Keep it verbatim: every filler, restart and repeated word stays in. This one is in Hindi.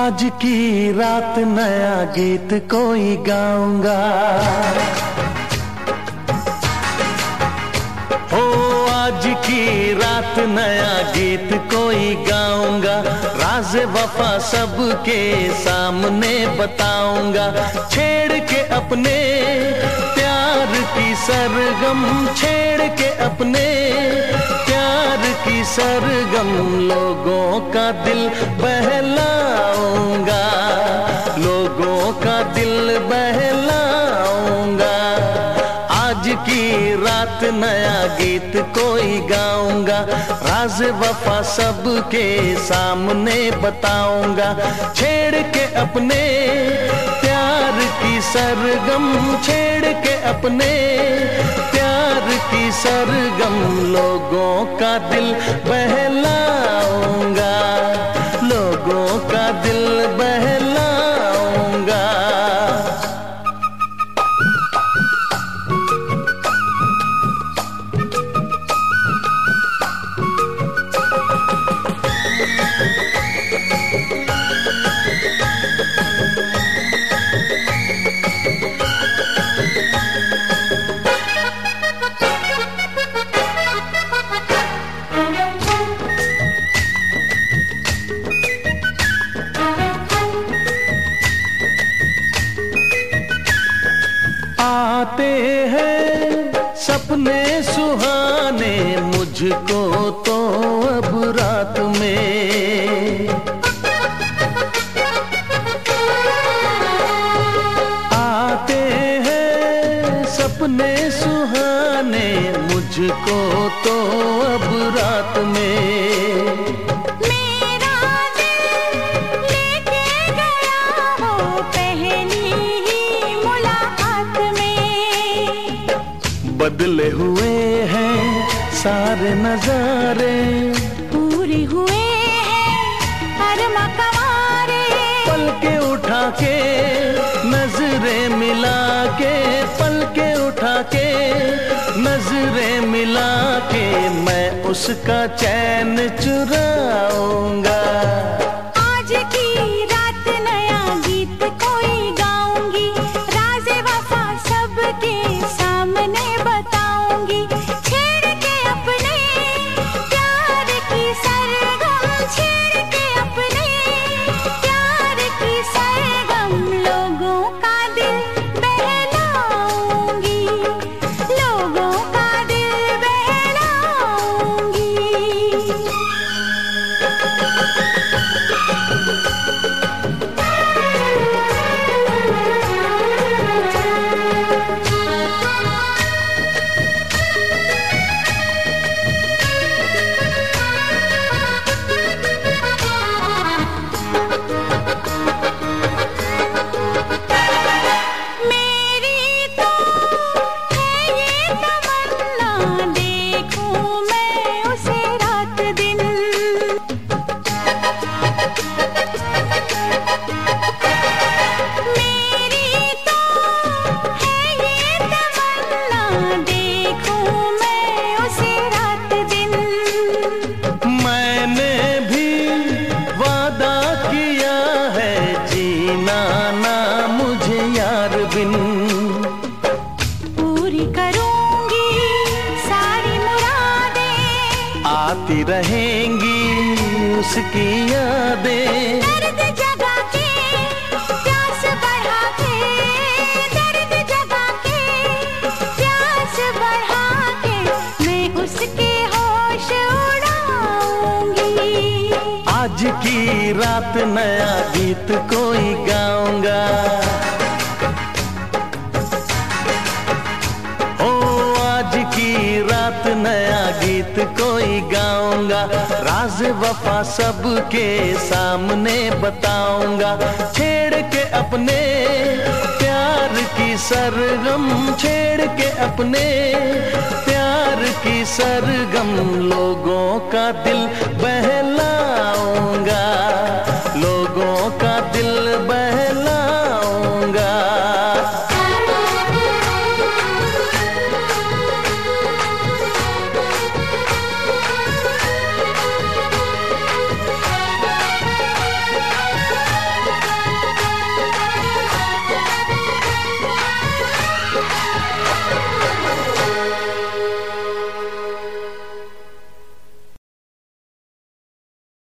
आज की रात नया गीत कोई गाऊंगा, हो आज की रात नया गीत कोई गाऊंगा। राज़ वफा सबके सामने बताऊंगा, छेड़ के अपने प्यार की सरगम, छेड़ के अपने प्यार की सरगम। लोगों का दिल बहलाऊंगा, लोगों का दिल बहलाऊंगा। आज की रात नया गीत कोई गाऊंगा, राज़ वफा सबके सामने बताऊंगा, छेड़ के अपने प्यार की सरगम, छेड़ के अपने प्यार की सरगम। लोगों का दिल बहलाऊंगा, लोगों का दिल बहलाऊंगा। आते हैं सपने सुहाने मुझको तो अब रात में, आते हैं सपने सुहाने मुझको तो अब रात में। बदले हुए हैं सारे नजारे, पूरे हुए हैं अरमा कवारे। पलके उठा के नजरें मिला के, पलके उठा के नजरें मिला के, मैं उसका चैन चुराऊंगा। आज की रात नया गीत कोई गाऊंगी, राज़ वफा सबके सामने बताऊंगी, छेड़ के अपने प्यार की सरगम, छेड़ के अपने प्यार की सरगम। लोगों का दिल बहलाऊंगी, लोगों का दिल बहलाऊंगी। पूरी करूंगी सारी मुरादें, आती रहेंगी उसकी यादें। दर्द जगा के प्यास बढ़ा के, दर्द जगा के प्यास बढ़ा के, मैं उसके होश उड़ाऊंगी। आज की रात नया गीत कोई गाऊंगा, रात नया गीत कोई गाऊंगा, राज़ वफा सबके सामने बताऊंगा, छेड़ के अपने प्यार की सरगम, छेड़ के अपने प्यार की सरगम। लोगों का दिल